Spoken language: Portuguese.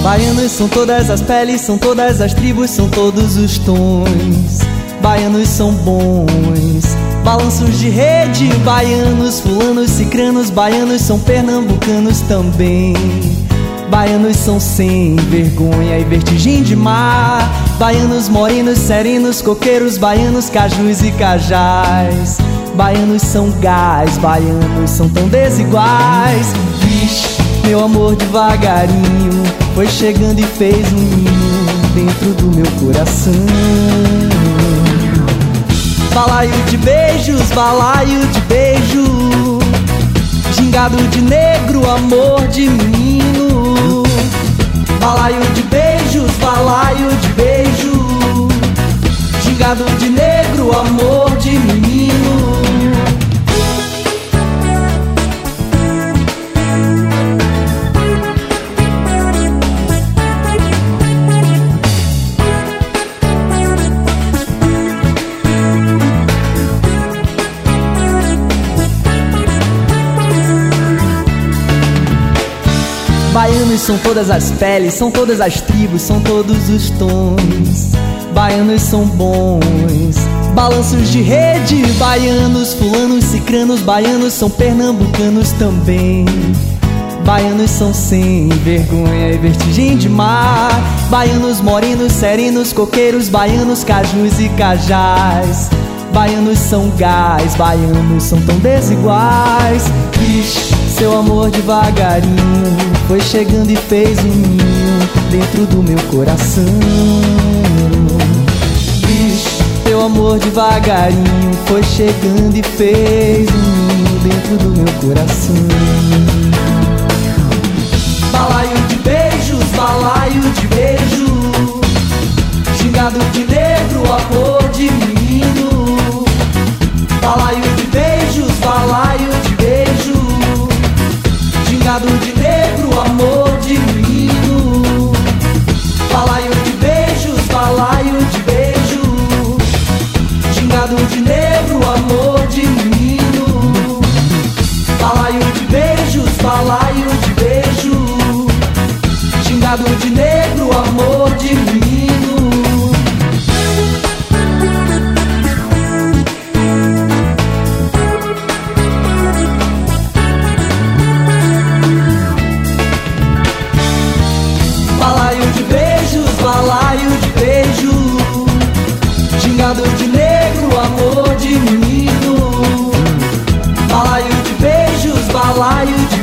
Baianos são todas as peles, são todas as tribos, são todos os tons. Baianos são bons, balanços de rede. Baianos, fulanos, cicranos, baianos são pernambucanos também. Baianos são sem vergonha e vertigem de mar. Baianos morenos, serenos, coqueiros, baianos, cajus e cajás. Baianos são gás, baianos são tão desiguais. Vixe, meu amor devagarinho foi chegando e fez um ninho dentro do meu coração. Balaio de beijos, balaio de beijo, gingado de negro, amor de menino. Balaio de beijos, balaio de beijo, gingado de negro, amor de menino. Baianos são todas as peles, são todas as tribos, são todos os tons. Baianos são bons, balanços de rede. Baianos, fulanos, cicranos, baianos são pernambucanos também. Baianos são sem vergonha e vertigem de mar. Baianos morenos, serenos, coqueiros, baianos, cajus e cajás. Baianos são gás, baianos são tão desiguais. Vixe, seu amor devagarinho foi chegando e fez um ninho dentro do meu coração. Vixe, seu amor devagarinho foi chegando e fez um ninho dentro do meu coração. Balaio de beijos, balaio de beijo, gingado de negro, amor de menino. Balaio de beijos, balaio de beijo, gingado de negro, amor de menino. Balaio de beijos, balaio de beijo, gingado de negro, amor de menino. Balaio de beijos, balaio de beijo, gingado de negro, amor de menino. Balaio de beijos, balaio de beijo, gingado de negro, amor de menino. Balaio de beijos, balaio de